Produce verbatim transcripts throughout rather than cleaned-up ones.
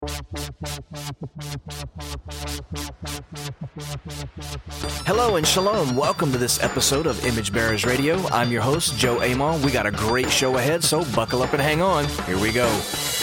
Hello and shalom. Welcome to this episode of Image Bearers Radio. I'm your host, Joe Amon. We got a great show ahead, so buckle up and hang on. Here we go.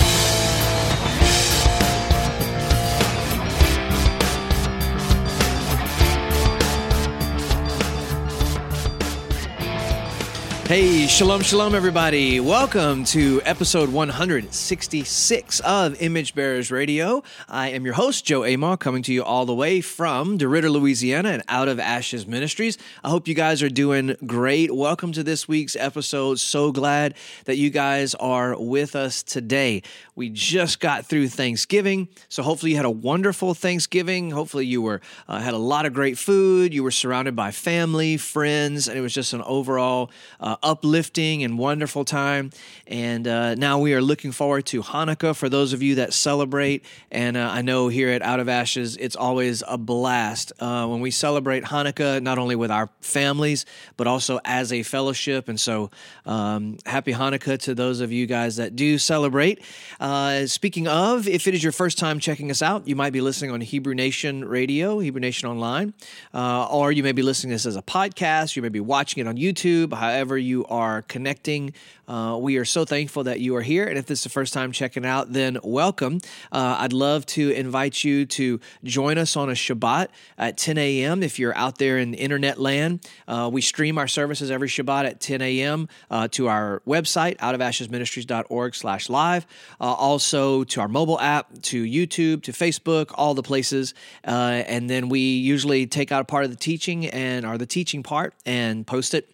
Hey, shalom, shalom, everybody. Welcome to episode one hundred sixty-six of Image Bearers Radio. I am your host, Joe Amon, coming to you all the way from DeRidder, Louisiana, and Out of Ashes Ministries. I hope you guys are doing great. Welcome to this week's episode. So glad that you guys are with us today. We just got through Thanksgiving, so hopefully you had a wonderful Thanksgiving. Hopefully you were uh, had a lot of great food. You were surrounded by family, friends, and it was just an overall uh, uplifting and wonderful time. And uh, now we are looking forward to Hanukkah for those of you that celebrate. And uh, I know here at Out of Ashes, it's always a blast uh, when we celebrate Hanukkah, not only with our families, but also as a fellowship. And so um, happy Hanukkah to those of you guys that do celebrate. Uh, speaking of, if it is your first time checking us out, you might be listening on Hebrew Nation Radio, Hebrew Nation Online, uh, or you may be listening to this as a podcast. You may be watching it on YouTube, however you are connecting. Uh, we are so thankful that you are here. And if this is the first time checking it out, then welcome. Uh, I'd love to invite you to join us on a Shabbat at ten a.m. if you're out there in internet land. Uh, we stream our services every Shabbat at ten a.m. Uh, to our website, outofashesministries.org slash live. Uh, also to our mobile app, to YouTube, to Facebook, all the places. Uh, and then we usually take out a part of the teaching and or the teaching part and post it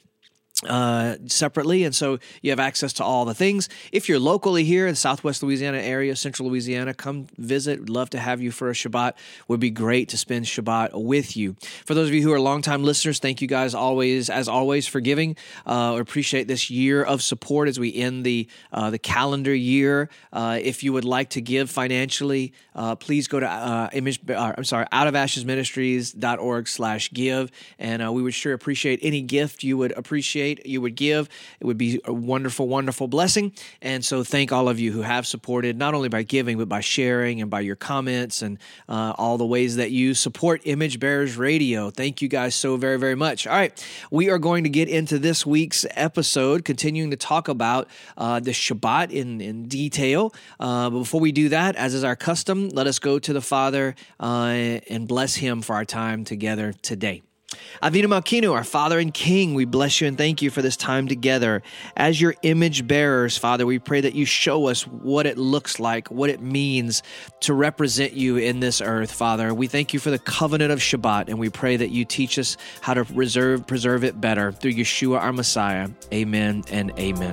uh, separately. And so you have access to all the things. If you're locally here in the Southwest Louisiana area, Central Louisiana, come visit. We'd love to have you for a Shabbat. Would be great to spend Shabbat with you. For those of you who are longtime listeners, thank you guys always, as always, for giving. Uh, appreciate this year of support as we end the uh, the calendar year. Uh, if you would like to give financially, uh, please go to uh, image. Uh, I'm sorry, outofashesministries.org slash give, and uh, we would sure appreciate any gift you would appreciate. You would give. It would be a wonderful, wonderful blessing. And so thank all of you who have supported, not only by giving, but by sharing and by your comments and uh, all the ways that you support Image Bearers Radio. Thank you guys so very, very much. All right, we are going to get into this week's episode, continuing to talk about uh, the Shabbat in, in detail. Uh, but before we do that, as is our custom, let us go to the Father uh, and bless Him for our time together today. Avinu Malkeinu, our Father and King, we bless you and thank you for this time together. As your image bearers, Father, we pray that you show us what it looks like, what it means to represent you in this earth, Father. We thank you for the covenant of Shabbat, and we pray that you teach us how to reserve, preserve it better through Yeshua, our Messiah. Amen and amen.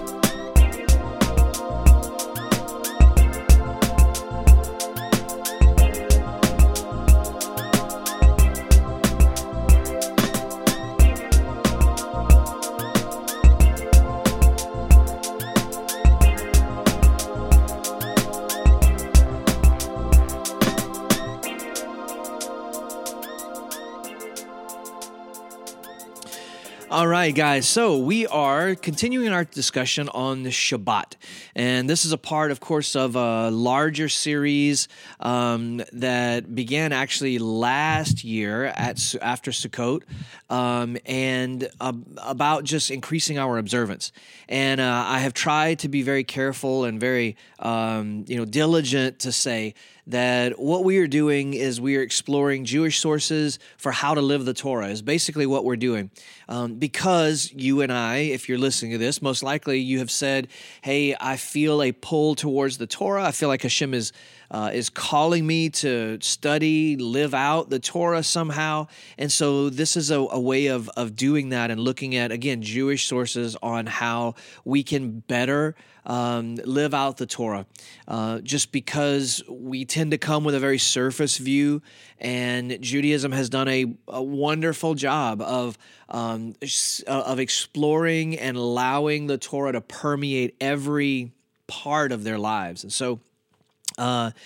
All right, guys, so we are continuing our discussion on the Shabbat, and this is a part, of course, of a larger series um, that began actually last year at after Sukkot, um, and uh, about just increasing our observance. And uh, I have tried to be very careful and very, um, you know, diligent to say that what we are doing is we are exploring Jewish sources for how to live the Torah is basically what we're doing. Um, because you and I, if you're listening to this, most likely you have said, hey, I feel a pull towards the Torah. I feel like Hashem is uh, is calling me to study, live out the Torah somehow. And so this is a, a way of, of doing that and looking at, again, Jewish sources on how we can better Um, live out the Torah, uh, just because we tend to come with a very surface view, and Judaism has done a, a wonderful job of um, of exploring and allowing the Torah to permeate every part of their lives. And so uh,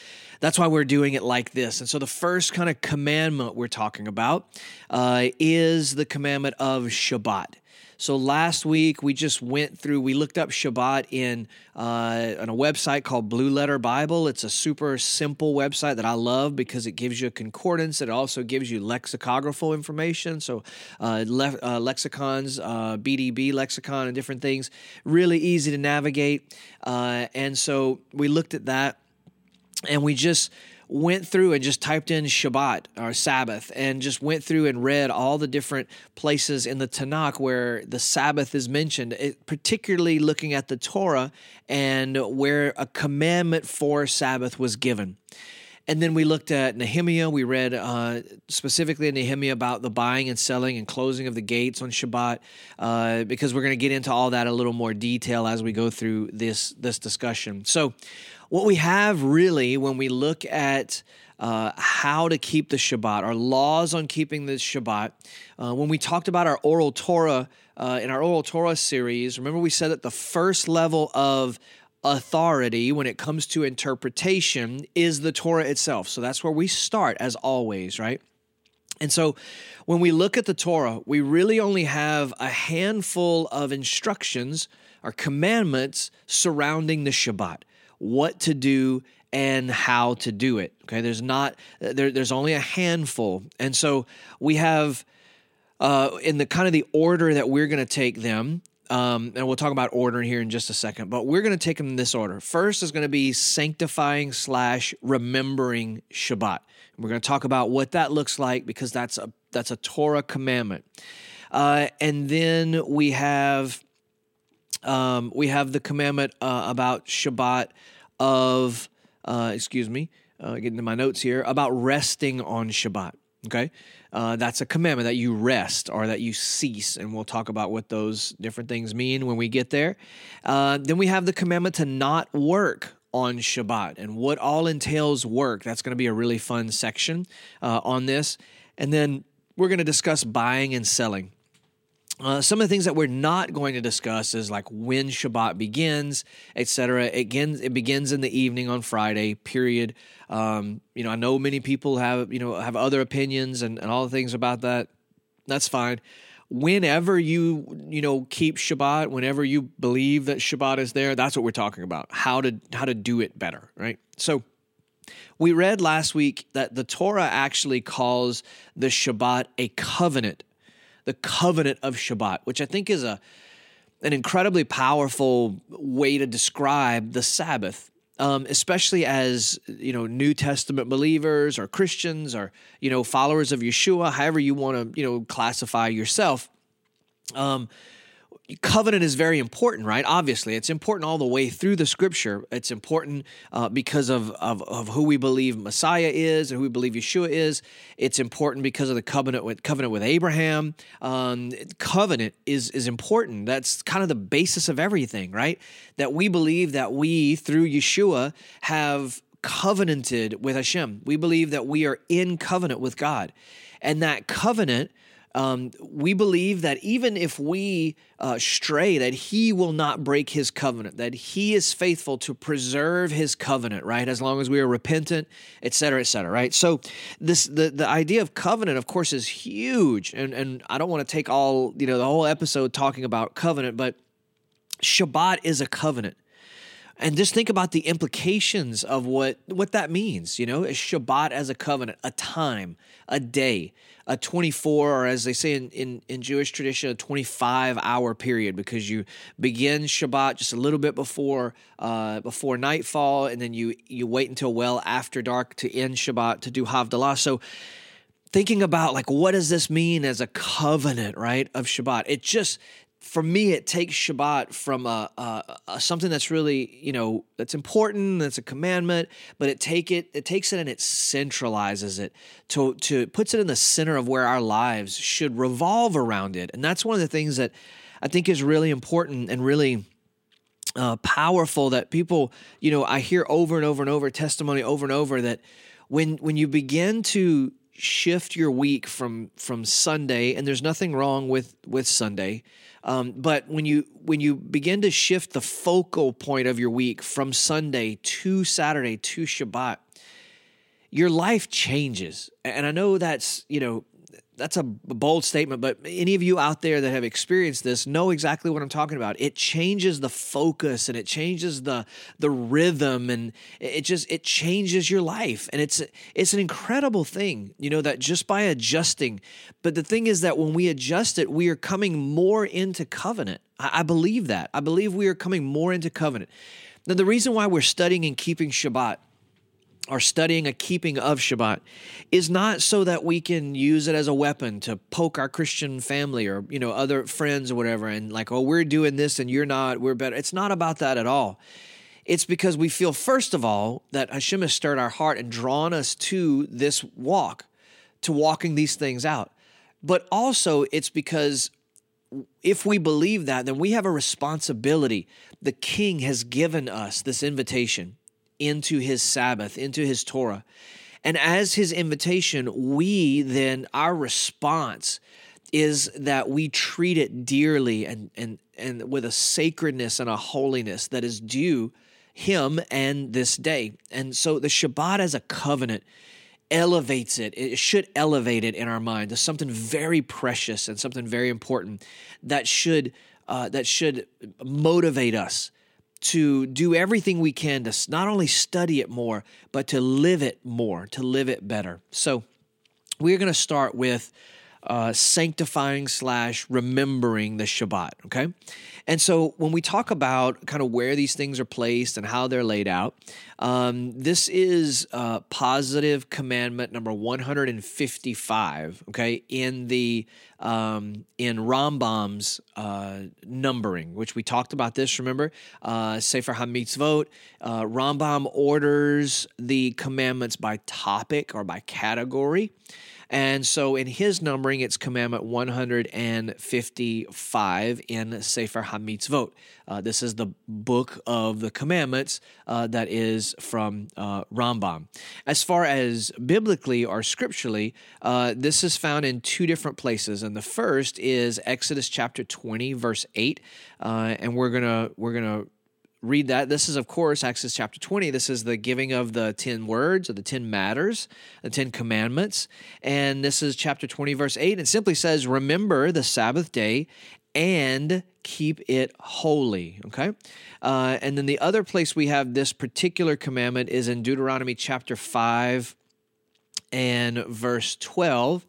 that's why we're doing it like this. And so the first kind of commandment we're talking about uh, is the commandment of Shabbat. So last week we just went through, we looked up Shabbat in uh, on a website called Blue Letter Bible. It's a super simple website that I love because it gives you a concordance. It also gives you lexicographical information, so uh, le- uh, lexicons, uh, B D B lexicon, and different things. Really easy to navigate. Uh, and so we looked at that, and we just went through and just typed in Shabbat or Sabbath and just went through and read all the different places in the Tanakh where the Sabbath is mentioned, it, particularly looking at the Torah and where a commandment for Sabbath was given. And then we looked at Nehemiah. We read uh, specifically in Nehemiah about the buying and selling and closing of the gates on Shabbat, uh, because we're going to get into all that in a little more detail as we go through this, this discussion. So what we have really when we look at uh, how to keep the Shabbat, our laws on keeping the Shabbat, uh, when we talked about our oral Torah, uh, in our oral Torah series, remember we said that the first level of authority when it comes to interpretation is the Torah itself. So that's where we start as always, right? And so when we look at the Torah, we really only have a handful of instructions or commandments surrounding the Shabbat, what to do and how to do it. Okay, there's not there, there's only a handful. And so we have uh, in the kind of the order that we're going to take them, Um, and we'll talk about order here in just a second, but we're going to take them in this order. First is going to be sanctifying slash remembering Shabbat. And we're going to talk about what that looks like because that's a that's a Torah commandment. Uh, and then we have um, we have the commandment uh, about Shabbat of uh, excuse me, uh, getting to my notes here about resting on Shabbat. Okay. Uh, that's a commandment that you rest or that you cease, and we'll talk about what those different things mean when we get there. Uh, then we have the commandment to not work on Shabbat and what all entails work. That's going to be a really fun section uh, on this. And then we're going to discuss buying and selling. Uh, some of the things that we're not going to discuss is like when Shabbat begins, et cetera. Again, it begins in the evening on Friday, period. Um, you know, I know many people have, you know, have other opinions and, and all the things about that. That's fine. Whenever you, you know, keep Shabbat, whenever you believe that Shabbat is there, that's what we're talking about, how to, how to do it better, right? So we read last week that the Torah actually calls the Shabbat a covenant. The covenant of Shabbat, which I think is a an incredibly powerful way to describe the Sabbath, um, especially as, you know, New Testament believers or Christians or, you know, followers of Yeshua, however you want to, you know, classify yourself. Um, Covenant is very important, right? Obviously, it's important all the way through the Scripture. It's important uh, because of, of of who we believe Messiah is and who we believe Yeshua is. It's important because of the covenant with covenant with Abraham. Um, covenant is is important. That's kind of the basis of everything, right? That we believe that we through Yeshua have covenanted with Hashem. We believe that we are in covenant with God, and that covenant. Um, we believe that even if we uh, stray, that he will not break his covenant, that he is faithful to preserve his covenant, right? As long as we are repentant, et cetera, et cetera, right? So this the, the idea of covenant, of course, is huge. And, and I don't want to take all, you know, the whole episode talking about covenant, but Shabbat is a covenant. And just think about the implications of what, what that means, you know, a Shabbat as a covenant, a time, a day, a twenty-four, or as they say in, in, in Jewish tradition, a twenty-five hour period, because you begin Shabbat just a little bit before uh, before nightfall, and then you, you wait until well after dark to end Shabbat to do Havdalah. So thinking about, like, what does this mean as a covenant, right, of Shabbat? It just... For me, it takes Shabbat from a, a, a something that's really, you know, that's important, that's a commandment, but it take it it takes it and it centralizes it to to puts it in the center of where our lives should revolve around it, and that's one of the things that I think is really important and really uh, powerful. That people, you know, I hear over and over and over testimony over and over that when when you begin to shift your week from from Sunday, and there's nothing wrong with with Sunday. Um, but when you when you begin to shift the focal point of your week from Sunday to Saturday to Shabbat, your life changes. And I know that's, you know, that's a bold statement, but any of you out there that have experienced this know exactly what I'm talking about. It changes the focus and it changes the the rhythm, and it just it changes your life. And it's it's an incredible thing, you know, that just by adjusting. But the thing is that when we adjust it, we are coming more into covenant. I, I believe that. I believe we are coming more into covenant. Now, the reason why we're studying and keeping Shabbat, or studying a keeping of Shabbat, is not so that we can use it as a weapon to poke our Christian family or, you know, other friends or whatever, and like, oh, we're doing this and you're not, we're better. It's not about that at all. It's because we feel, first of all, that Hashem has stirred our heart and drawn us to this walk, to walking these things out. But also it's because if we believe that, then we have a responsibility. The King has given us this invitation into his Sabbath, into his Torah. And as his invitation, we then, our response is that we treat it dearly and, and, and with a sacredness and a holiness that is due him and this day. And so the Shabbat as a covenant elevates it. It should elevate it in our mind to something very precious and something very important that should, uh, that should motivate us to do everything we can to not only study it more, but to live it more, to live it better. So we're going to start with uh, sanctifying slash remembering the Shabbat, okay? And so when we talk about kind of where these things are placed and how they're laid out, um, this is uh, positive commandment number one hundred fifty-five, okay, in the um, in Rambam's uh, numbering, which we talked about this, remember? Uh, Sefer HaMitzvot, uh, Rambam orders the commandments by topic or by category. And so in his numbering, it's commandment one hundred fifty-five in Sefer HaMitzvot. Uh, this is the book of the commandments uh, that is from uh, Rambam. As far as biblically or scripturally, uh, this is found in two different places. And the first is Exodus chapter twenty, verse eight. Uh, and we're gonna we're gonna read that. This is, of course, Exodus chapter twenty. This is the giving of the ten words, or the ten matters, the ten commandments. And this is chapter twenty, verse eight. It simply says, remember the Sabbath day and keep it holy, okay? Uh, and then the other place we have this particular commandment is in Deuteronomy chapter five and verse twelve.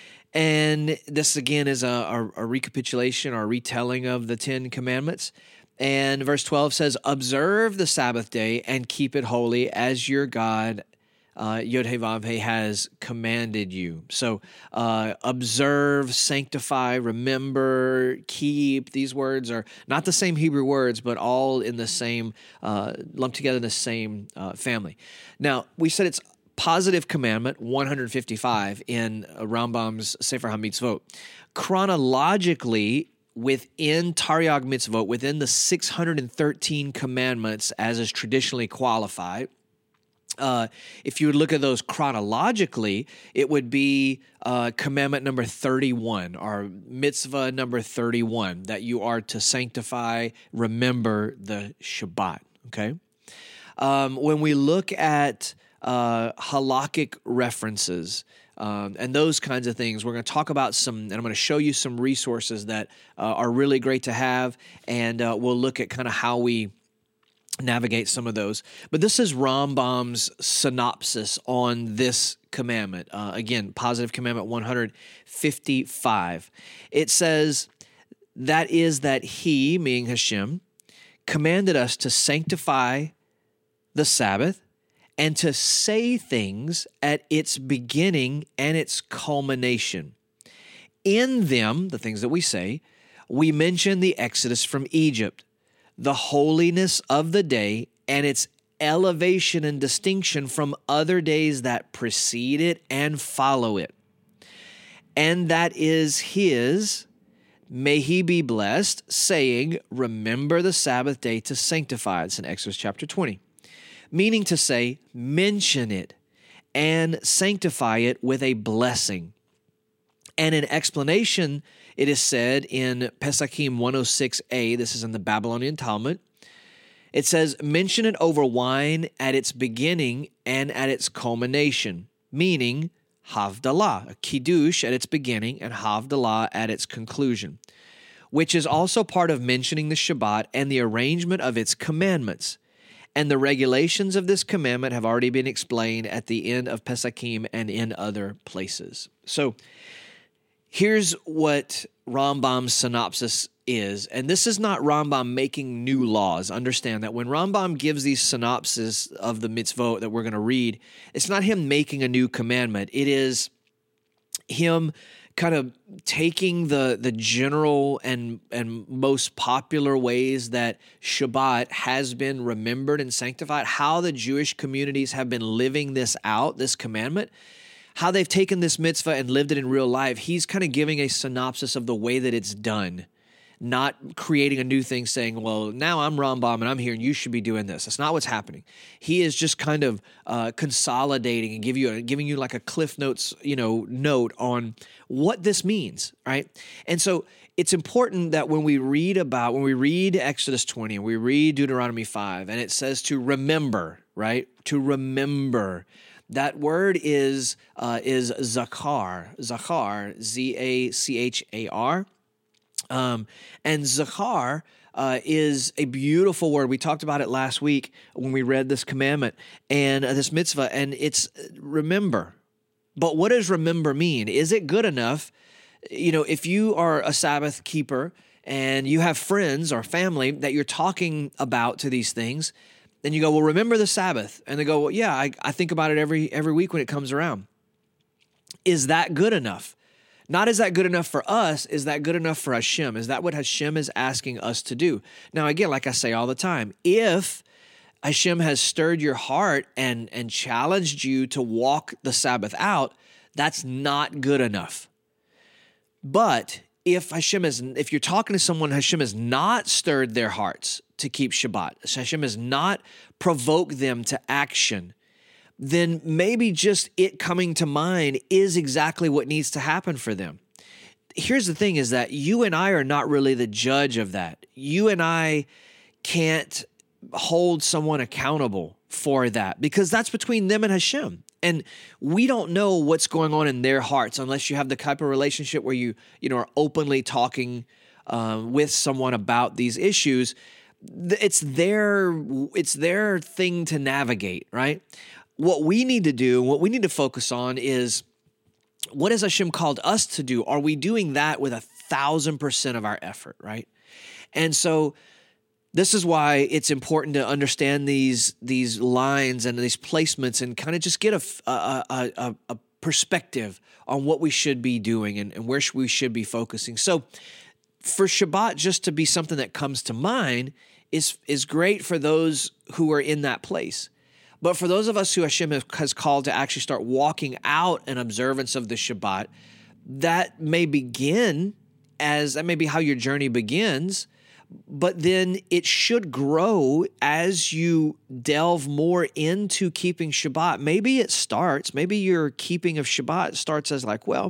And this, again, is a, a, a recapitulation or a retelling of the Ten Commandments. And verse twelve says, observe the Sabbath day and keep it holy as your God, uh, Yod-Heh-Vav-Heh, has commanded you. So uh, observe, sanctify, remember, keep. These words are not the same Hebrew words, but all in the same, uh, lumped together in the same uh, family. Now, we said it's positive commandment one hundred fifty-five in Rambam's Sefer HaMitzvot. Chronologically, within Taryag Mitzvot, within the six hundred thirteen commandments as is traditionally qualified, uh, if you would look at those chronologically, it would be uh, commandment number thirty-one, or mitzvah number thirty-one, that you are to sanctify, remember the Shabbat, okay? Um, when we look at uh, halakhic references, Um, and those kinds of things. We're going to talk about some, and I'm going to show you some resources that uh, are really great to have, and uh, we'll look at kind of how we navigate some of those. But this is Rambam's synopsis on this commandment. Uh, again, positive commandment one hundred fifty-five. It says, that is that he, meaning Hashem, commanded us to sanctify the Sabbath, and to say things at its beginning and its culmination. In them, the things that we say, we mention the exodus from Egypt, the holiness of the day, and its elevation and distinction from other days that precede it and follow it. And that is his, may he be blessed, saying, remember the Sabbath day to sanctify it. It's in Exodus chapter twenty. Meaning to say, mention it and sanctify it with a blessing. And in explanation, it is said in Pesachim one oh six a, this is in the Babylonian Talmud, It says, mention it over wine at its beginning and at its culmination, meaning Havdalah, a kiddush at its beginning and Havdalah at its conclusion, which is also part of mentioning the Shabbat and the arrangement of its commandments. And the regulations of this commandment have already been explained at the end of Pesachim and in other places. So here's what Rambam's synopsis is, and this is not Rambam making new laws. Understand that when Rambam gives these synopses of the mitzvot that we're going to read, it's not him making a new commandment. It is him kind of taking the the general and and most popular ways that Shabbat has been remembered and sanctified, how the Jewish communities have been living this out, this commandment, how they've taken this mitzvah and lived it in real life. He's kind of giving a synopsis of the way that it's done, not creating a new thing saying, well, now I'm Rambam and I'm here and you should be doing this. That's not what's happening. He is just kind of uh, consolidating and give you a, giving you like a Cliff Notes, you know, note on what this means, right? And so it's important that when we read about, when we read Exodus twenty and we read Deuteronomy five, and it says to remember, right? To remember. That word is uh, is zachar, zachar, Z A C H A R. Um, and Zachar uh, is a beautiful word. We talked about it last week when we read this commandment and uh, this mitzvah, and it's remember. But what does remember mean? Is it good enough? You know, if you are a Sabbath keeper and you have friends or family that you're talking about to these things, then you go, well, remember the Sabbath. And they go, well, yeah, I, I think about it every every week when it comes around. Is that good enough? Not is that good enough for us, is that good enough for Hashem? Is that what Hashem is asking us to do? Now, again, like I say all the time, if Hashem has stirred your heart and, and challenged you to walk the Sabbath out, that's not good enough. But if Hashem is, if you're talking to someone, Hashem has not stirred their hearts to keep Shabbat, Hashem has not provoked them to action, then maybe just it coming to mind is exactly what needs to happen for them. Here's the thing is that you and I are not really the judge of that. You and I can't hold someone accountable for that because that's between them and Hashem. And we don't know what's going on in their hearts unless you have the type of relationship where you, you know, are openly talking uh, with someone about these issues. It's their, it's their thing to navigate, right? What we need to do, what we need to focus on is what has Hashem called us to do? Are we doing that with a thousand percent of our effort, right? And so this is why it's important to understand these these lines and these placements and kind of just get a, a, a, a perspective on what we should be doing and, and where we should be focusing. So for Shabbat just to be something that comes to mind is, is great for those who are in that place. But for those of us who Hashem has called to actually start walking out an observance of the Shabbat, that may begin as, that may be how your journey begins, but then it should grow as you delve more into keeping Shabbat. Maybe it starts, maybe your keeping of Shabbat starts as like, well,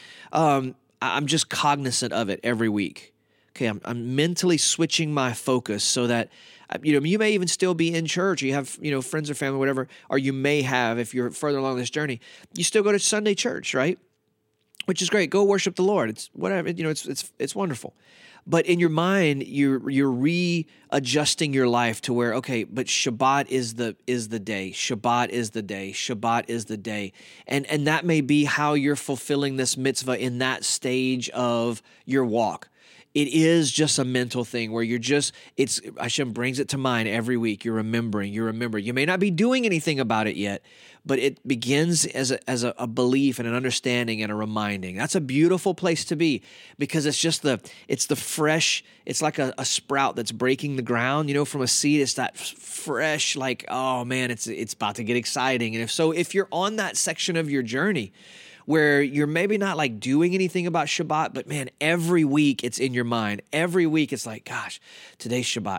um, I'm just cognizant of it every week. Okay, I'm, I'm mentally switching my focus so that you know, you may even still be in church. You have, you know, friends or family, whatever, or you may have, if you're further along this journey, you still go to Sunday church, right? Which is great. Go worship the Lord. It's whatever, you know, it's it's it's wonderful. But in your mind, you're you're readjusting your life to where, okay, but Shabbat is the is the day. Shabbat is the day. Shabbat is the day. And and that may be how you're fulfilling this mitzvah in that stage of your walk. It is just a mental thing where you're just, it's, Hashem brings it to mind every week. You're remembering, you remember. You may not be doing anything about it yet, but it begins as a, as a, a belief and an understanding and a reminding. That's a beautiful place to be because it's just the, it's the fresh, it's like a, a sprout that's breaking the ground, you know, from a seed. It's that fresh, like, oh man, it's, it's about to get exciting. And if so, if you're on that section of your journey, where you're maybe not like doing anything about Shabbat, but man, every week it's in your mind. Every week it's like, gosh, today's Shabbat.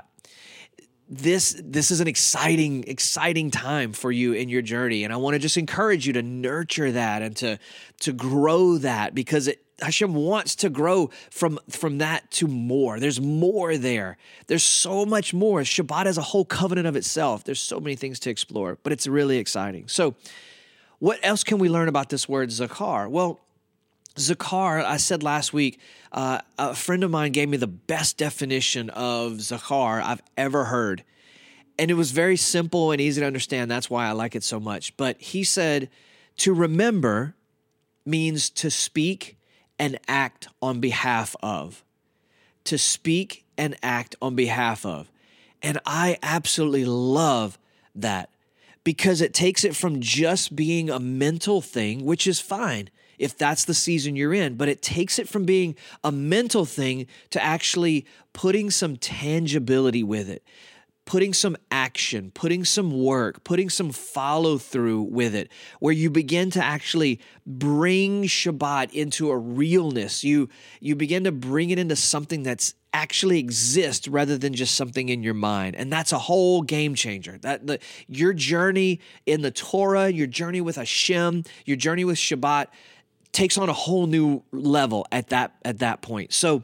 This this is an exciting, exciting time for you in your journey. And I want to just encourage you to nurture that and to, to grow that because it, Hashem wants to grow from, from that to more. There's more there. There's so much more. Shabbat is a whole covenant of itself. There's so many things to explore, but it's really exciting. So what else can we learn about this word zakar? Well, zakar, I said last week, uh, a friend of mine gave me the best definition of zakar I've ever heard. And it was very simple and easy to understand. That's why I like it so much. But he said, to remember means to speak and act on behalf of. To speak and act on behalf of. And I absolutely love that because it takes it from just being a mental thing, which is fine if that's the season you're in, but it takes it from being a mental thing to actually putting some tangibility with it. Putting some action, putting some work, putting some follow through with it, where you begin to actually bring Shabbat into a realness. You, you begin to bring it into something that's actually exists rather than just something in your mind. And that's a whole game changer. That the, your journey in the Torah, your journey with Hashem, your journey with Shabbat takes on a whole new level at that, at that point. So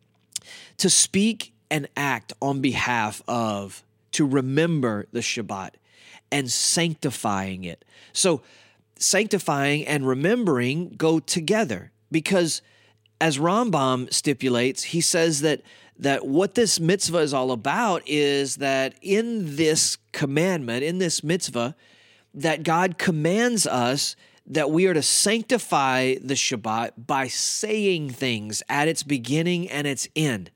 to speak and act on behalf of, to remember the Shabbat and sanctifying it. So sanctifying and remembering go together because as Rambam stipulates, he says that, that what this mitzvah is all about is that in this commandment, in this mitzvah, that God commands us that we are to sanctify the Shabbat by saying things at its beginning and its end.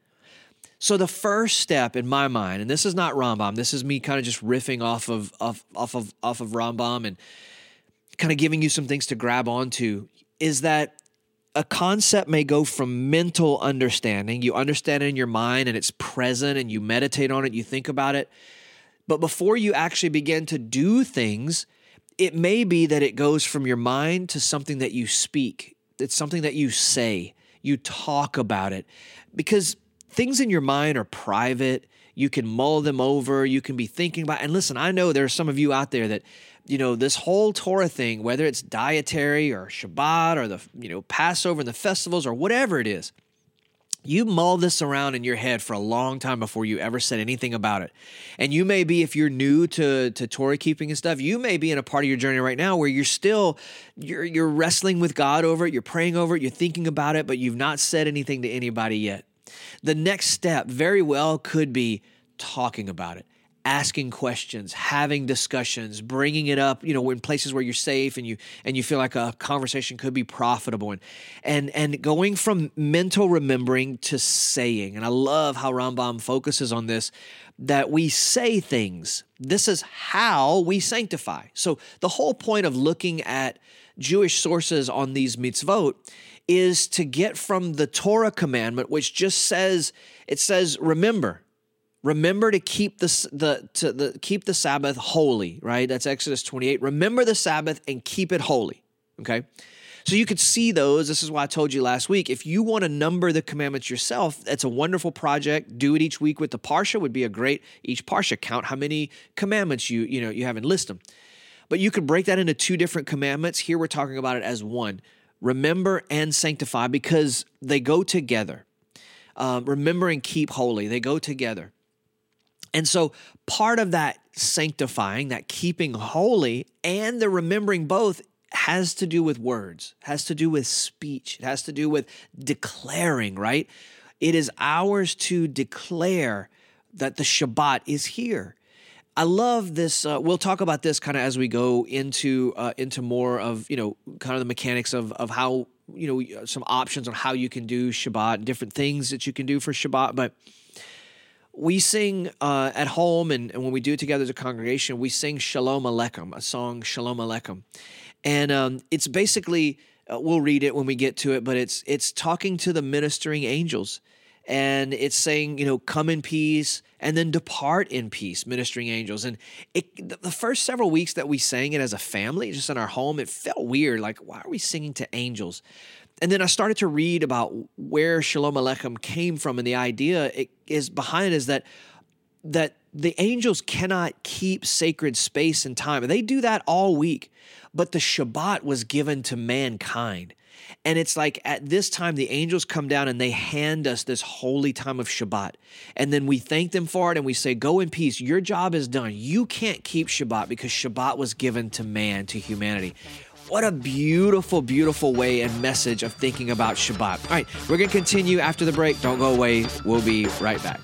So the first step in my mind, and this is not Rambam, this is me kind of just riffing off of off, off of off of Rambam and kind of giving you some things to grab onto, is that a concept may go from mental understanding. You understand it in your mind and it's present and you meditate on it, you think about it. But before you actually begin to do things, it may be that it goes from your mind to something that you speak. It's something that you say, you talk about it. Because things in your mind are private. You can mull them over. You can be thinking about, and listen, I know there are some of you out there that, you know, this whole Torah thing, whether it's dietary or Shabbat or the, you know, Passover and the festivals or whatever it is, you mull this around in your head for a long time before you ever said anything about it. And you may be, if you're new to, to Torah keeping and stuff, you may be in a part of your journey right now where you're still, you're, you're wrestling with God over it, you're praying over it, you're thinking about it, but you've not said anything to anybody yet. The next step very well could be talking about it, asking questions, having discussions, bringing it up, you know, in places where you're safe and you and you feel like a conversation could be profitable, and and and going from mental remembering to saying. And I love how Rambam focuses on this, that we say things. This is how we sanctify. So the whole point of looking at Jewish sources on these mitzvot is to get from the Torah commandment, which just says, it says, remember, remember to keep the, the, to the, keep the Sabbath holy, right? That's Exodus twenty-eight. Remember the Sabbath and keep it holy, okay? So you could see those. This is why I told you last week, if you want to number the commandments yourself, that's a wonderful project. Do it each week with the Parsha would be a great, each Parsha, count how many commandments you, you know, you have and list them. But you could break that into two different commandments. Here we're talking about it as one. Remember and sanctify, because they go together. Um, remember and keep holy, they go together. And so part of that sanctifying, that keeping holy, and the remembering both has to do with words, has to do with speech, it has to do with declaring, right? It is ours to declare that the Shabbat is here. I love this. Uh, we'll talk about this kind of as we go into uh, into more of, you know, kind of the mechanics of of how, you know, some options on how you can do Shabbat and different things that you can do for Shabbat. But we sing uh, at home, and, and when we do it together as a congregation, we sing Shalom Aleichem, a song Shalom Aleichem, and um, it's basically uh, we'll read it when we get to it, but it's it's talking to the ministering angels. And it's saying, you know, come in peace and then depart in peace, ministering angels. And it, the first several weeks that we sang it as a family, just in our home, it felt weird. Like, why are we singing to angels? And then I started to read about where Shalom Aleichem came from, and the idea it is behind it is that that the angels cannot keep sacred space and time. They do that all week, but the Shabbat was given to mankind. And it's like at this time, the angels come down and they hand us this holy time of Shabbat. And then we thank them for it and we say, go in peace. Your job is done. You can't keep Shabbat because Shabbat was given to man, to humanity. What a beautiful, beautiful way and message of thinking about Shabbat. All right, we're going to continue after the break. Don't go away. We'll be right back.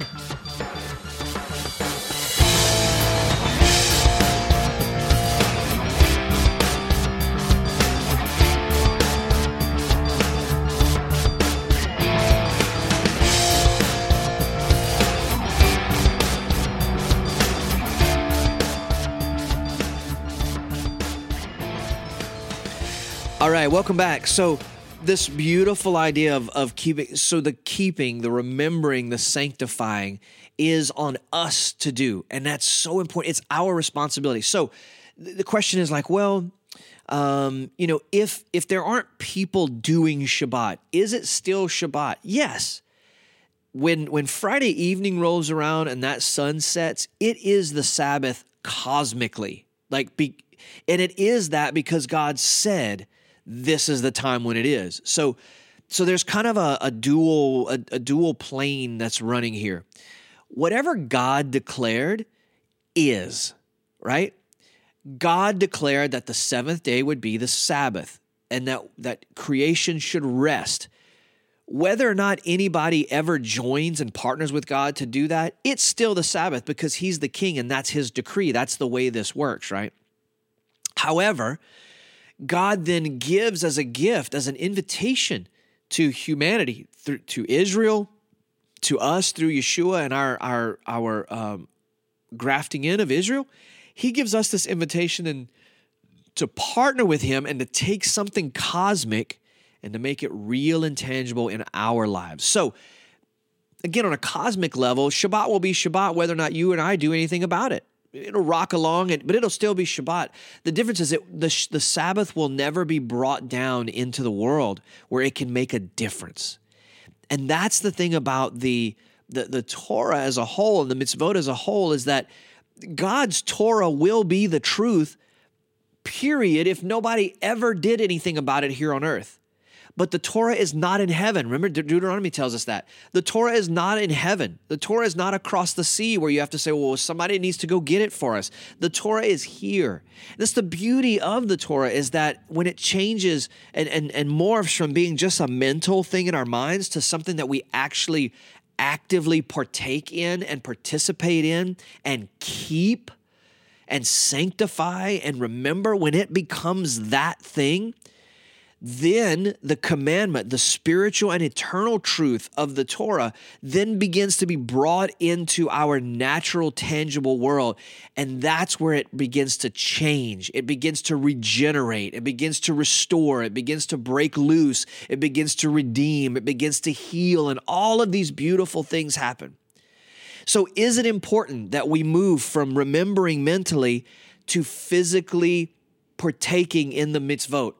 All right, welcome back. So this beautiful idea of, of keeping, so the keeping, the remembering, the sanctifying is on us to do. And that's so important. It's our responsibility. So the question is like, well, um, you know, if if there aren't people doing Shabbat, is it still Shabbat? Yes. When, when Friday evening rolls around and that sun sets, it is the Sabbath cosmically. Like, be, and it is that because God said, this is the time when it is. So, so there's kind of a, a dual, a, a dual plane that's running here. Whatever God declared is, right? God declared that the seventh day would be the Sabbath and that, that creation should rest. Whether or not anybody ever joins and partners with God to do that, it's still the Sabbath because he's the king and that's his decree. That's the way this works, right? However, God then gives as a gift, as an invitation to humanity, through, to Israel, to us through Yeshua and our our our um, grafting in of Israel. He gives us this invitation and to partner with him and to take something cosmic and to make it real and tangible in our lives. So, again, on a cosmic level, Shabbat will be Shabbat whether or not you and I do anything about it. It'll rock along, but it'll still be Shabbat. The difference is that the, the Sabbath will never be brought down into the world where it can make a difference. And that's the thing about the, the, the Torah as a whole and the mitzvot as a whole is that God's Torah will be the truth, period, if nobody ever did anything about it here on earth. But the Torah is not in heaven. Remember, De- Deuteronomy tells us that. The Torah is not in heaven. The Torah is not across the sea where you have to say, well, somebody needs to go get it for us. The Torah is here. That's the beauty of the Torah is that when it changes and, and, and morphs from being just a mental thing in our minds to something that we actually actively partake in and participate in and keep and sanctify and remember, when it becomes that thing, then the commandment, the spiritual and eternal truth of the Torah then begins to be brought into our natural, tangible world. And that's where it begins to change. It begins to regenerate. It begins to restore. It begins to break loose. It begins to redeem. It begins to heal. And all of these beautiful things happen. So is it important that we move from remembering mentally to physically partaking in the mitzvot?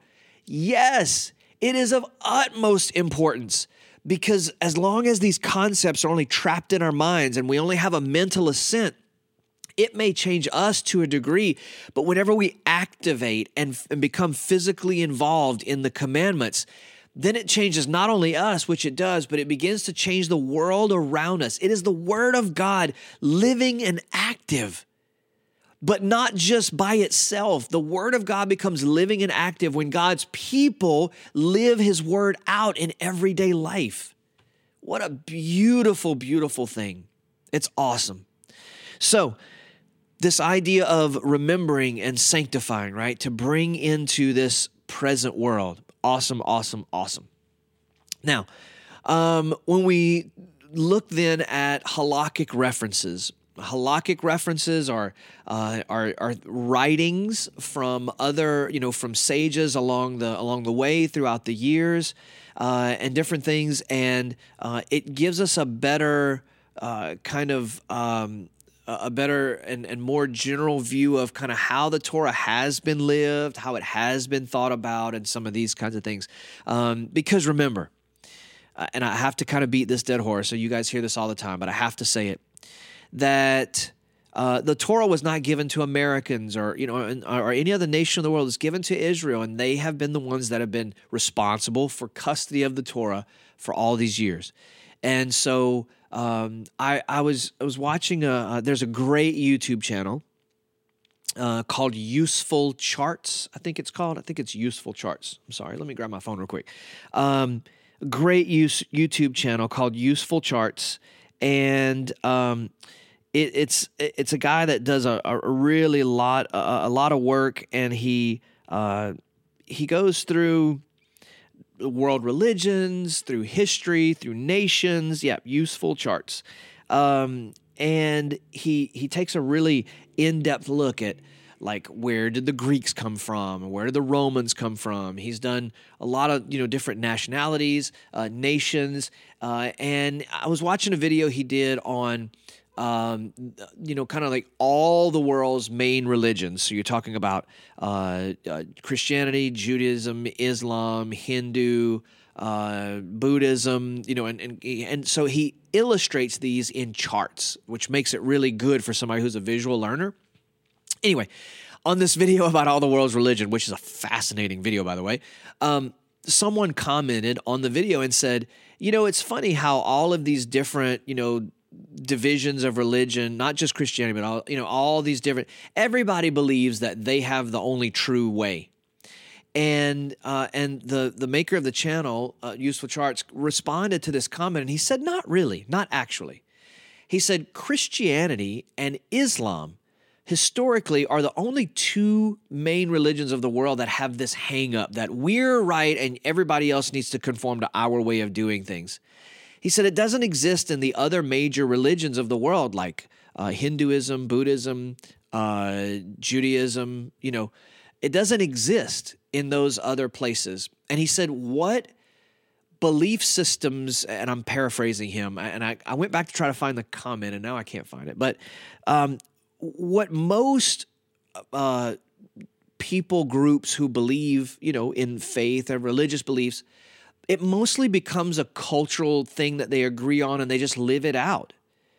Yes, it is of utmost importance because as long as these concepts are only trapped in our minds and we only have a mental assent, it may change us to a degree, but whenever we activate and, and become physically involved in the commandments, then it changes not only us, which it does, but it begins to change the world around us. It is the Word of God living and active. But not just by itself. The Word of God becomes living and active when God's people live His Word out in everyday life. What a beautiful, beautiful thing. It's awesome. So, this idea of remembering and sanctifying, right? To bring into this present world. Awesome, awesome, awesome. Now, um, when we look then at halakhic references, halakhic references are, uh, are are writings from other, you know, from sages along the along the way throughout the years, uh, and different things, and uh, it gives us a better uh, kind of um, a better and, and more general view of kind of how the Torah has been lived, how it has been thought about, and some of these kinds of things. Um, because remember, uh, and I have to kind of beat this dead horse, so you guys hear this all the time, but I have to say it. That Uh, the Torah was not given to Americans or you know or, or any other nation in the world. It's given to Israel, and they have been the ones that have been responsible for custody of the Torah for all these years. And so um, I, I was I was watching a uh, there's a great YouTube channel uh, called Useful Charts. I think it's called. I think it's Useful Charts. I'm sorry. Let me grab my phone real quick. Um, great use YouTube channel called Useful Charts, and um, It, it's it's a guy that does a, a really lot a, a lot of work, and he uh, he goes through world religions, through history, through nations. Yeah, Useful Charts, um, and he he takes a really in-depth look at like where did the Greeks come from, where did the Romans come from. He's done a lot of you know different nationalities, uh, nations, uh, and I was watching a video he did on. Um, you know, kind of like all the world's main religions. So you're talking about uh, uh, Christianity, Judaism, Islam, Hindu, uh, Buddhism, you know, and, and and so he illustrates these in charts, which makes it really good for somebody who's a visual learner. Anyway, on this video about all the world's religion, which is a fascinating video, by the way, um, someone commented on the video and said, you know, it's funny how all of these different, you know, divisions of religion, not just Christianity, but all, you know, all these different, everybody believes that they have the only true way. And uh, and the, the maker of the channel, uh, Useful Charts, responded to this comment, and he said, not really, not actually. He said, Christianity and Islam historically are the only two main religions of the world that have this hang up that we're right and everybody else needs to conform to our way of doing things. He said it doesn't exist in the other major religions of the world, like uh, Hinduism, Buddhism, uh, Judaism. You know, it doesn't exist in those other places. And he said, what belief systems, and I'm paraphrasing him, and I, I went back to try to find the comment, and now I can't find it. But um, what most uh, people groups who believe, you know, in faith and religious beliefs, it mostly becomes a cultural thing that they agree on and they just live it out.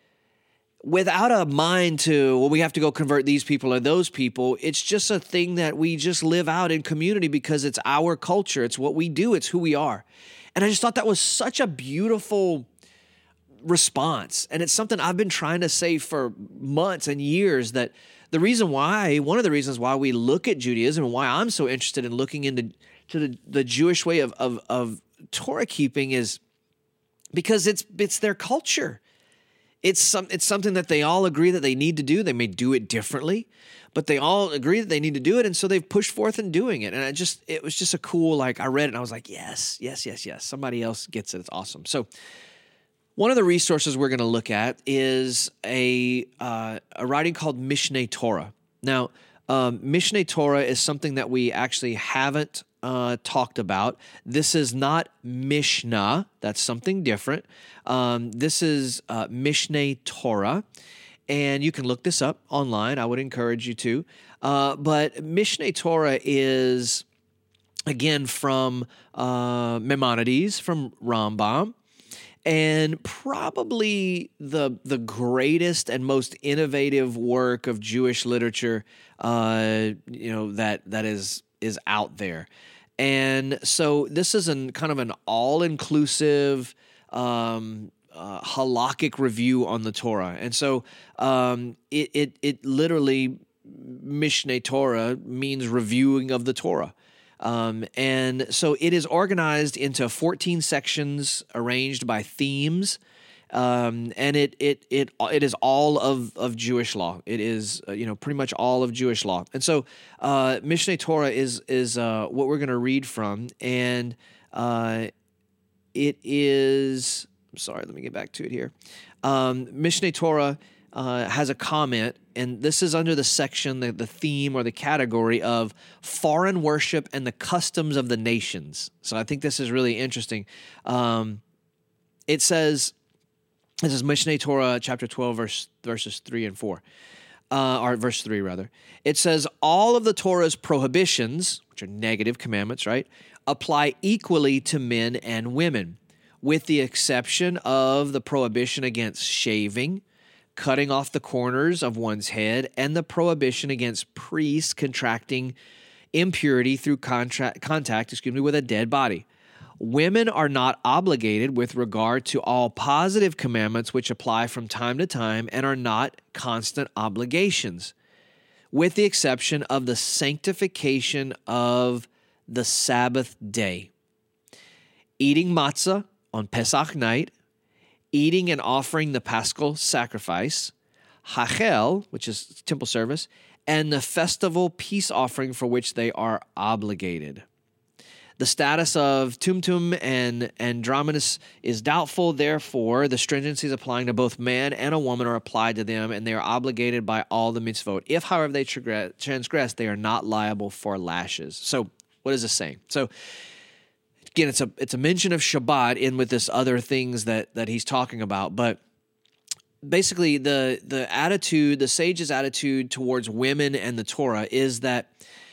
Without a mind to, well, we have to go convert these people or those people. It's just a thing that we just live out in community because it's our culture. It's what we do. It's who we are. And I just thought that was such a beautiful response. And it's something I've been trying to say for months and years, that the reason why, one of the reasons why we look at Judaism and why I'm so interested in looking into to the, the Jewish way of, of, of Torah keeping is because it's it's their culture. It's some it's something that they all agree that they need to do. They may do it differently, but they all agree that they need to do it, and so they've pushed forth in doing it. And I just it was just a cool, like, I read it and I was like, yes, yes, yes, yes. Somebody else gets it. It's awesome. So one of the resources we're going to look at is a uh, a writing called Mishneh Torah. Now, um, Mishneh Torah is something that we actually haven't Uh, talked about. This is not Mishnah. That's something different. Um, this is uh, Mishneh Torah, and you can look this up online. I would encourage you to. Uh, but Mishneh Torah is, again, from uh, Maimonides, from Rambam, and probably the the greatest and most innovative work of Jewish literature, uh, you know, that that is is out there. And so this is an kind of an all-inclusive um, uh, halakhic review on the Torah. And so um, it, it it literally, Mishneh Torah means reviewing of the Torah. Um, and so it is organized into fourteen sections arranged by themes. Um, and it it it it is all of, of Jewish law. It is uh, you know pretty much all of Jewish law. And so uh, Mishneh Torah is is uh, what we're going to read from, and uh, it is. I'm sorry, let me get back to it here. Um, Mishneh Torah uh, has a comment, and this is under the section, the, the theme or the category of foreign worship and the customs of the nations. So I think this is really interesting. Um, it says. This is Mishneh Torah, chapter twelve, verse, verses three and four, uh, or verse three, rather. It says, all of the Torah's prohibitions, which are negative commandments, right, apply equally to men and women, with the exception of the prohibition against shaving, cutting off the corners of one's head, and the prohibition against priests contracting impurity through contract, contact, excuse me, with a dead body. Women are not obligated with regard to all positive commandments which apply from time to time and are not constant obligations, with the exception of the sanctification of the Sabbath day. Eating matzah on Pesach night, eating and offering the paschal sacrifice, hachel, which is temple service, and the festival peace offering for which they are obligated. The status of tumtum and androgynous is doubtful. Therefore, the stringencies applying to both man and a woman are applied to them, and they are obligated by all the mitzvot. If, however, they transgress, they are not liable for lashes. So, what is this saying? So, again, it's a it's a mention of Shabbat in with this other things that that he's talking about, but basically the the attitude, the sage's attitude towards women and the Torah is that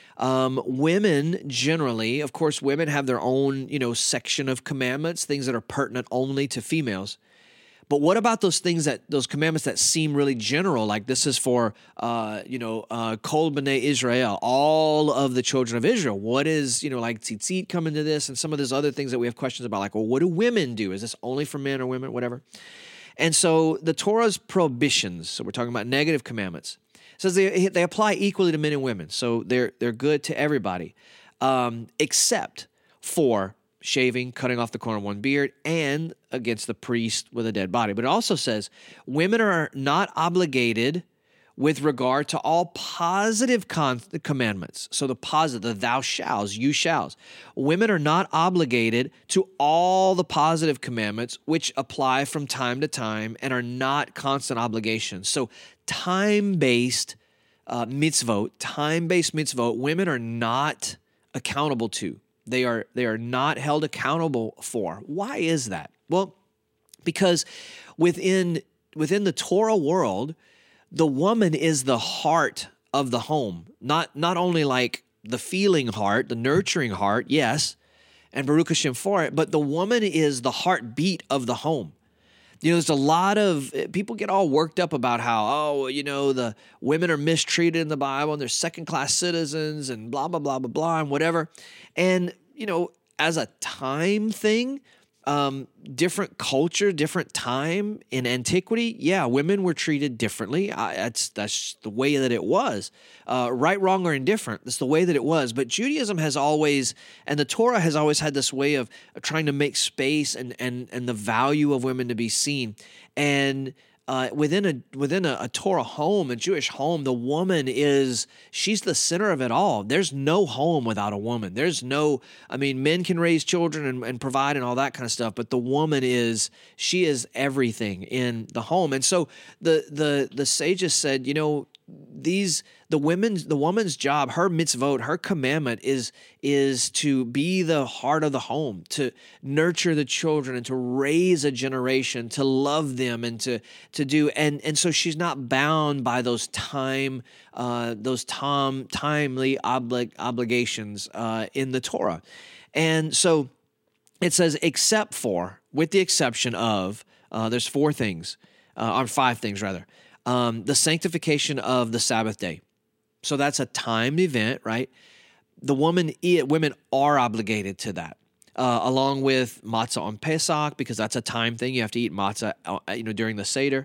Um, women generally, of course, women have their own, you know, section of commandments, things that are pertinent only to females. But what about those things that, those commandments that seem really general, like this is for, uh, you know, uh, Kol B'nai Israel, all of the children of Israel. What is, you know, like tzitzit come into this and some of those other things that we have questions about, like, well, what do women do? Is this only for men or women, whatever? And so the Torah's prohibitions, so we're talking about negative commandments, says they they apply equally to men and women, so they're they're good to everybody, um, except for shaving, cutting off the corner of one beard, and against the priest with a dead body. But it also says women are not obligated with regard to all positive con- commandments. So the positive, the thou shalls, you shalls. Women are not obligated to all the positive commandments which apply from time to time and are not constant obligations. So time-based uh, mitzvot, time-based mitzvot, women are not accountable to. They are they are not held accountable for. Why is that? Well, because within within the Torah world, the woman is the heart of the home, not not only like the feeling heart, the nurturing heart, yes, and Baruch Hashem for it, but the woman is the heartbeat of the home. You know, there's a lot of, people get all worked up about how, oh, you know, the women are mistreated in the Bible and they're second-class citizens and blah, blah, blah, blah, blah, and whatever. And, you know, as a time thing, um, different culture, different time in antiquity, yeah, women were treated differently. I, that's that's the way that it was. Uh, right, wrong, or indifferent, that's the way that it was. But Judaism has always, and the Torah has always had this way of, of trying to make space and and and the value of women to be seen. And Uh, within a within a, a Torah home, a Jewish home, the woman is, she's the center of it all. There's no home without a woman. There's no, I mean, men can raise children and, and provide and all that kind of stuff, but the woman is, she is everything in the home. And so the the the sages said, you know, these the women's the woman's job, her mitzvot, her commandment is is to be the heart of the home, to nurture the children and to raise a generation, to love them and to to do and and so she's not bound by those time uh, those tom timely oblig, obligations uh, in the Torah. And so it says, except for, with the exception of, uh, there's four things, uh, or five things rather. Um, the sanctification of the Sabbath day. So that's a timed event, right? The woman, women are obligated to that, uh, along with matzah on Pesach, because that's a time thing. You have to eat matzah, uh, you know, during the Seder,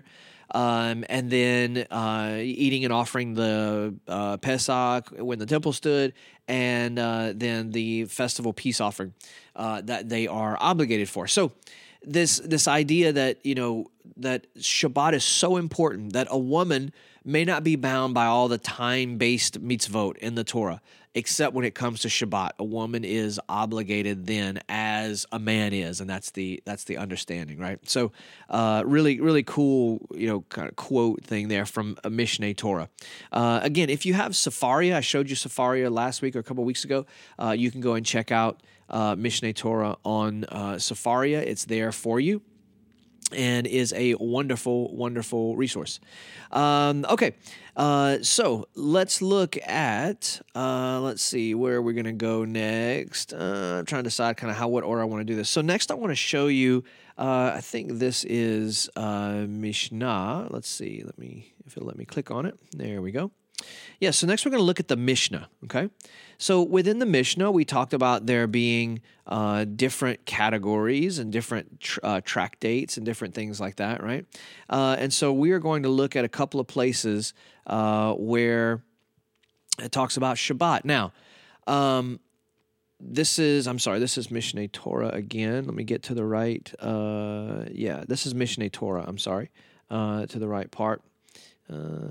um, and then uh, eating and offering the uh, Pesach when the temple stood, and uh, then the festival peace offering uh, that they are obligated for. So this this idea that, you know, that Shabbat is so important that a woman may not be bound by all the time-based mitzvot in the Torah, except when it comes to Shabbat. A woman is obligated then as a man is, and that's the that's the understanding, right? So uh, really, really cool, you know, kind of quote thing there from a Mishneh Torah. Uh, again, if you have Sefaria, I showed you Sefaria last week or a couple of weeks ago, uh, you can go and check out uh, Mishneh Torah on uh, Sefaria. It's there for you. and is a wonderful, wonderful resource. Um, okay, uh, so let's look at, uh, let's see, where we're going to go next. Uh, I'm trying to decide kind of how, what order I want to do this. So next I want to show you, uh, I think this is uh, Mishnah. Let's see, let me, if it'll let me click on it. There we go. Yeah, so next we're going to look at the Mishnah, okay? So within the Mishnah, we talked about there being uh, different categories and different tr- uh, track dates and different things like that, right? Uh, and so we are going to look at a couple of places uh, where it talks about Shabbat. Now, um, this is, I'm sorry, this is Mishneh Torah again. Let me get to the right, uh, yeah, this is Mishneh Torah, I'm sorry, uh, to the right part. Uh,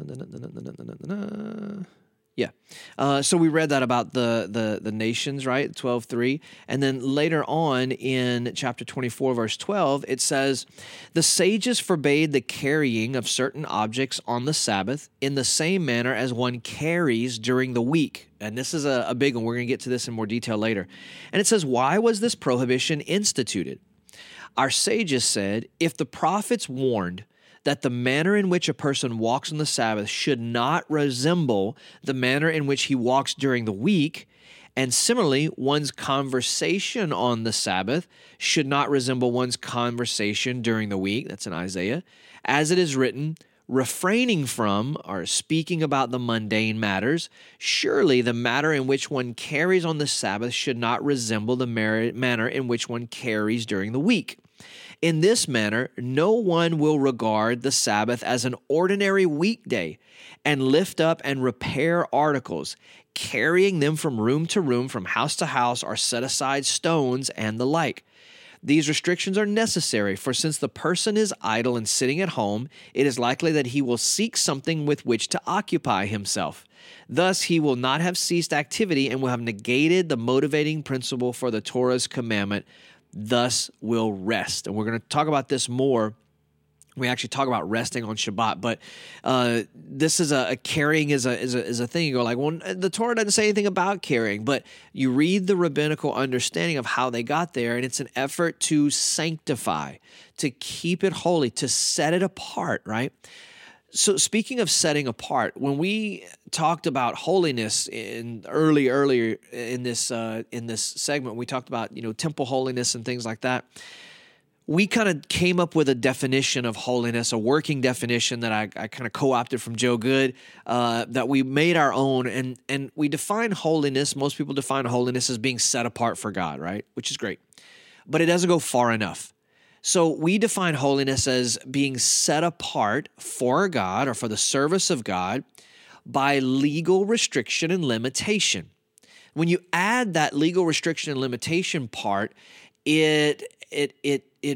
yeah. Uh, so we read that about the the the nations, right? twelve three. And then later on in chapter twenty-four, verse twelve, it says, "The sages forbade the carrying of certain objects on the Sabbath in the same manner as one carries during the week." And this is a, a big one. We're going to get to this in more detail later. And it says, "Why was this prohibition instituted? Our sages said, if the prophets warned that the manner in which a person walks on the Sabbath should not resemble the manner in which he walks during the week, and similarly, one's conversation on the Sabbath should not resemble one's conversation during the week," that's in Isaiah, "as it is written, refraining from or speaking about the mundane matters, surely the matter in which one carries on the Sabbath should not resemble the manner in which one carries during the week. In this manner, no one will regard the Sabbath as an ordinary weekday and lift up and repair articles, carrying them from room to room, from house to house, or set aside stones and the like. These restrictions are necessary, for since the person is idle and sitting at home, it is likely that he will seek something with which to occupy himself. Thus, he will not have ceased activity and will have negated the motivating principle for the Torah's commandment, thus will rest." And we're going to talk about this more. We actually talk about resting on Shabbat, but uh, this is a, a carrying is a, is a is a thing. You go like, well, the Torah doesn't say anything about carrying, but you read the rabbinical understanding of how they got there, and it's an effort to sanctify, to keep it holy, to set it apart, right? So speaking of setting apart, when we talked about holiness in early, earlier in this uh, in this segment, we talked about, you know, temple holiness and things like that. We kind of came up with a definition of holiness, a working definition that I, I kind of co-opted from Joe Good, uh, that we made our own, and and we define holiness. Most people define holiness as being set apart for God, right? Which is great, but it doesn't go far enough. So we define holiness as being set apart for God or for the service of God by legal restriction and limitation. When you add that legal restriction and limitation part, it it it it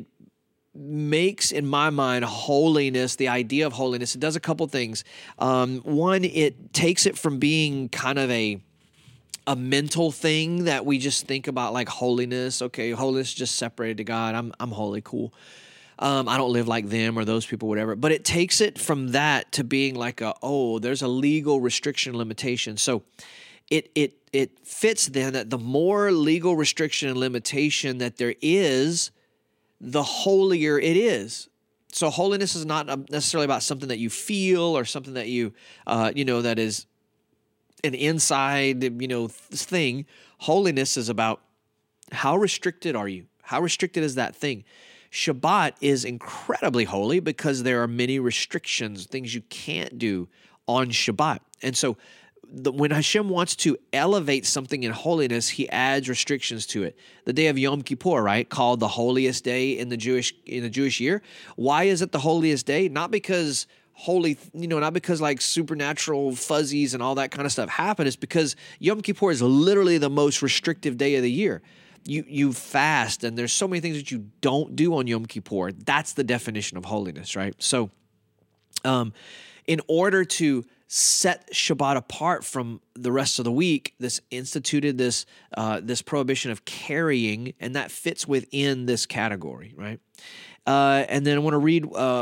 makes, in my mind, holiness, the idea of holiness, it does a couple things. Um, one, it takes it from being kind of a a mental thing that we just think about, like holiness. Okay, holiness is just separated to God. I'm I'm holy, cool. Um, I don't live like them or those people, whatever. But it takes it from that to being like a, oh, there's a legal restriction limitation. So it it it fits then that the more legal restriction and limitation that there is, the holier it is. So holiness is not necessarily about something that you feel or something that you, uh, you know, that is an inside, you know, thing. Holiness is about how restricted are you? How restricted is that thing? Shabbat is incredibly holy because there are many restrictions, things you can't do on Shabbat. And so the, when Hashem wants to elevate something in holiness, he adds restrictions to it. The day of Yom Kippur, right, called the holiest day in the Jewish in the Jewish year. Why is it the holiest day? Not because holy, you know, not because like supernatural fuzzies and all that kind of stuff happen. It's because Yom Kippur is literally the most restrictive day of the year. You you fast, and there's so many things that you don't do on Yom Kippur. That's the definition of holiness, right? So, um, in order to set Shabbat apart from the rest of the week, this instituted this uh, this prohibition of carrying, and that fits within this category, right? Uh, and then I want to read uh,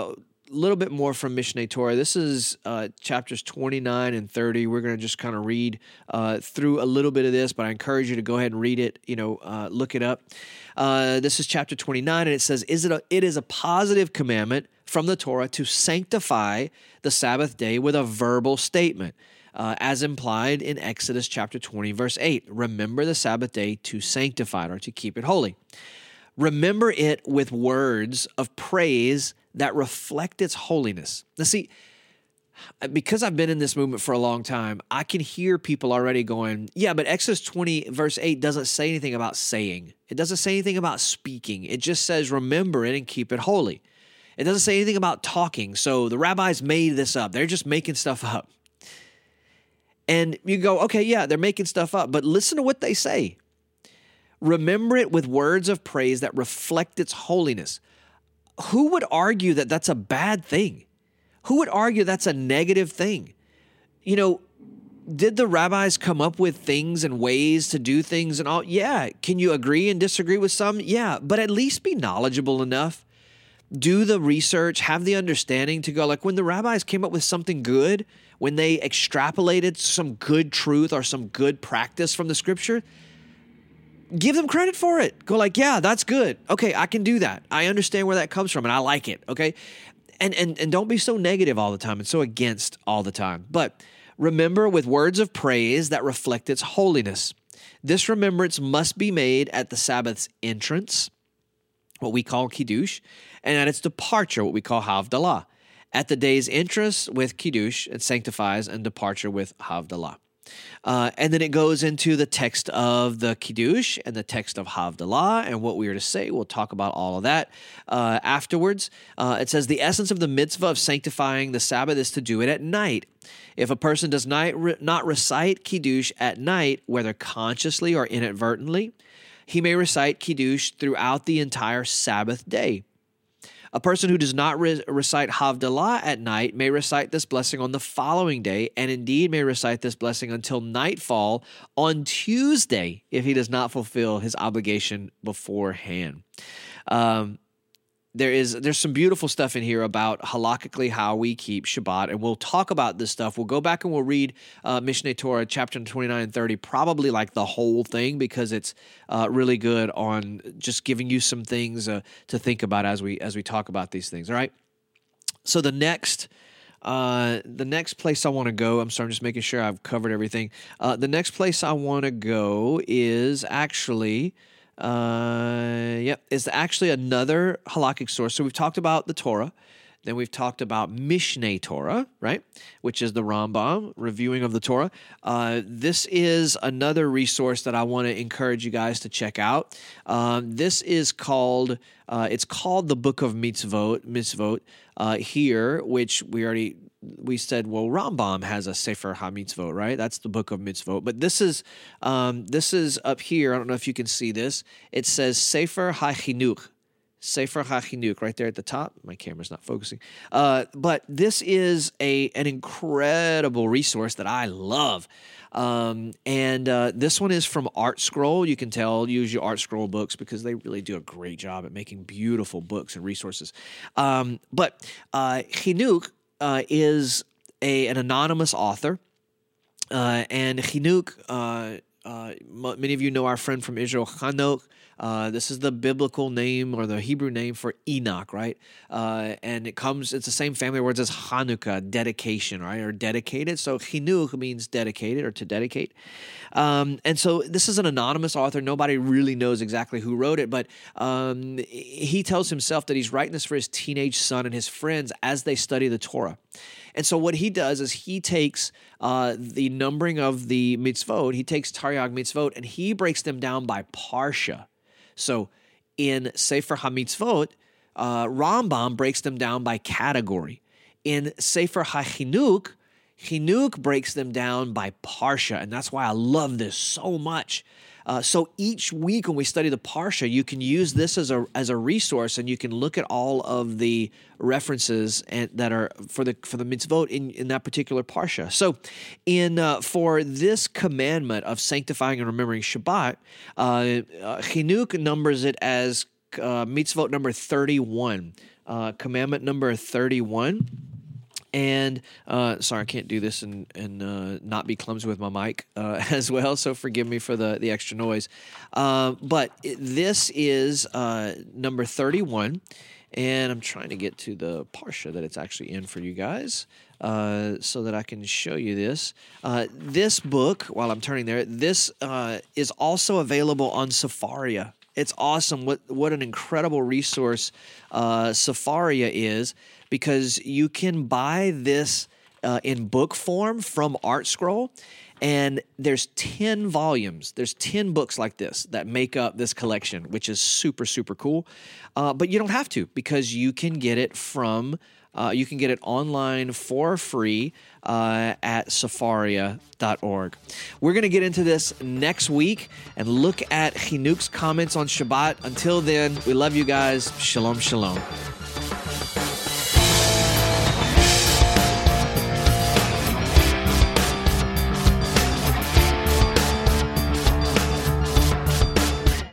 little bit more from Mishneh Torah. This is uh, chapters twenty-nine and thirty. We're going to just kind of read uh, through a little bit of this, but I encourage you to go ahead and read it, you know, uh, look it up. Uh, this is chapter twenty-nine, and it says, "Is it a, it is a positive commandment from the Torah to sanctify the Sabbath day with a verbal statement, uh, as implied in Exodus chapter twenty, verse eight. Remember the Sabbath day to sanctify it," or to keep it holy. Remember it with words of praise that reflect its holiness. Now, see, because I've been in this movement for a long time, I can hear people already going, yeah, but Exodus twenty, verse eight doesn't say anything about saying. It doesn't say anything about speaking. It just says remember it and keep it holy. It doesn't say anything about talking. So the rabbis made this up. They're just making stuff up. And you go, okay, yeah, they're making stuff up, but listen to what they say. Remember it with words of praise that reflect its holiness. Who would argue that that's a bad thing? Who would argue that's a negative thing? You know, did the rabbis come up with things and ways to do things and all? Yeah. Can you agree and disagree with some? Yeah. But at least be knowledgeable enough. Do the research, have the understanding to go, like when the rabbis came up with something good, when they extrapolated some good truth or some good practice from the scripture, give them credit for it. Go like, yeah, that's good. Okay, I can do that. I understand where that comes from and I like it. Okay. And and and don't be so negative all the time and so against all the time. But remember with words of praise that reflect its holiness. This remembrance must be made at the Sabbath's entrance, what we call Kiddush, and at its departure, what we call Havdalah. At the day's entrance with Kiddush, it sanctifies, and departure with Havdalah. Uh, and then it goes into the text of the Kiddush and the text of Havdalah and what we are to say. We'll talk about all of that uh, afterwards. Uh, it says, the essence of the mitzvah of sanctifying the Sabbath is to do it at night. If a person does not, re- not recite Kiddush at night, whether consciously or inadvertently, he may recite Kiddush throughout the entire Sabbath day. A person who does not re- recite Havdalah at night may recite this blessing on the following day, and indeed may recite this blessing until nightfall on Tuesday if he does not fulfill his obligation beforehand. Um, there is there's some beautiful stuff in here about halakhically how we keep Shabbat, and we'll talk about this stuff. We'll go back and we'll read uh, Mishneh Torah chapter twenty-nine and thirty, probably like the whole thing, because it's uh, really good on just giving you some things uh, to think about as we as we talk about these things. All right. So the next. Uh, the next place I want to go, I'm sorry, I'm just making sure I've covered everything. Uh, the next place I want to go is actually, uh, yep, is actually another halakhic source. So we've talked about the Torah, then we've talked about Mishneh Torah, right, which is the Rambam reviewing of the Torah. Uh, this is another resource that I want to encourage you guys to check out. Um, this is called, uh, it's called the Book of Mitzvot, Mitzvot uh, here, which we already, we said, well, Rambam has a Sefer HaMitzvot, right? That's the Book of Mitzvot. But this is, um, this is up here. I don't know if you can see this. It says Sefer HaChinuch. Sefer HaChinuch right there at the top. My camera's not focusing. Uh, but this is a an incredible resource that I love. Um, and uh, this one is from ArtScroll. You can tell, use your ArtScroll books because they really do a great job at making beautiful books and resources. Um, but uh, Chinuch uh, is a, an anonymous author. Uh, and Chinuch, uh, uh, m- many of you know our friend from Israel, Hanoch. Uh, this is the biblical name or the Hebrew name for Enoch, right? Uh, and it comes, it's the same family words as Hanukkah, dedication, right? Or dedicated. So chinuch means dedicated or to dedicate. Um, and so this is an anonymous author. Nobody really knows exactly who wrote it, but um, he tells himself that he's writing this for his teenage son and his friends as they study the Torah. And so what he does is he takes uh, the numbering of the mitzvot, he takes Taryag mitzvot, and he breaks them down by parsha. So in Sefer HaMitzvot, uh, Rambam breaks them down by category. In Sefer HaChinuch, Chinuch breaks them down by parsha, and that's why I love this so much. Uh, so each week when we study the parsha, you can use this as a as a resource, and you can look at all of the references and that are for the for the mitzvot in, in that particular parsha. So, in uh, for this commandment of sanctifying and remembering Shabbat, uh, uh, Chinuch numbers it as uh, mitzvot number thirty-one. uh, commandment number thirty-one. And uh, sorry, I can't do this and, and uh, not be clumsy with my mic uh, as well, so forgive me for the, the extra noise. Uh, but it, this is uh, number thirty-one, and I'm trying to get to the Parsha that it's actually in for you guys uh, so that I can show you this. Uh, this book, while I'm turning there, this uh, is also available on Sefaria. It's awesome. What what an incredible resource uh, Sefaria is, because you can buy this uh, in book form from ArtScroll, and there's ten volumes. There's ten books like this that make up this collection, which is super, super cool. Uh, but you don't have to, because you can get it from Uh, you can get it online for free uh, at sefaria dot org. We're going to get into this next week and look at Chinuch's comments on Shabbat. Until then, we love you guys. Shalom, shalom.